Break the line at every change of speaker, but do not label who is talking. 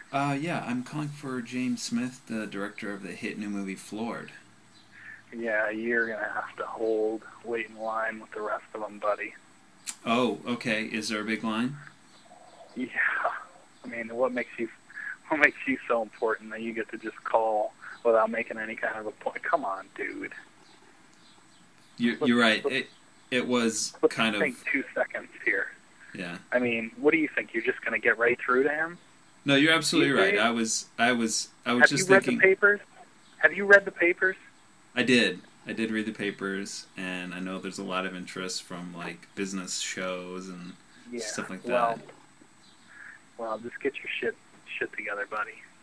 Yeah, I'm calling for James Smith, the director of the hit new movie Floored.
Yeah, you're gonna have to wait in line with the rest of them, buddy.
Oh, okay. Is there a big line?
Yeah, I mean, what makes you so important that you get to just call without making any kind of a point? Come on, dude. Let's,
You're right.
let's,
It was
let's
kind
think
of
2 seconds here.
yeah.
I mean, what do you think? You're just gonna get right through to him
No, you're
these
absolutely right.
days?
I was
Have you
just
read the
thinking.
papers? Have you read the papers?
I did. I did read the papers, and I know there's a lot of interest from like business shows and
Yeah.
stuff like that.
Well, just get your shit together, buddy.